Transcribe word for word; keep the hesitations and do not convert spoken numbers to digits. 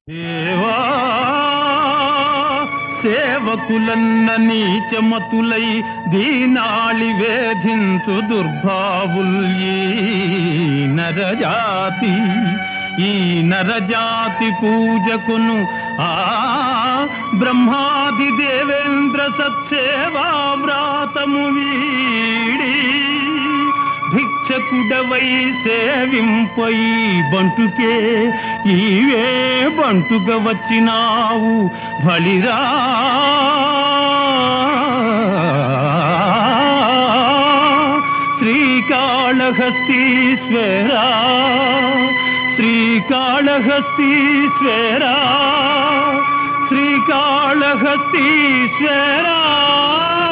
దేవా సేవకులన్న నీచమతులై దీనాళి వేధించు దుర్భావుల్యీ నరజాతి ఈ నరజాతి పూజకును ఆ బ్రహ్మాది దేవేంద్ర సత్సేవా వ్రాతము వీడి భిక్షకుడవై సేవింపై బంటుకే ఈవే బంటుగ వచ్చినావు బలిరా శ్రీకాళహస్తీశ్వరా శ్రీకాళహస్తీశ్వరా శ్రీకాళహస్తీశ్వరా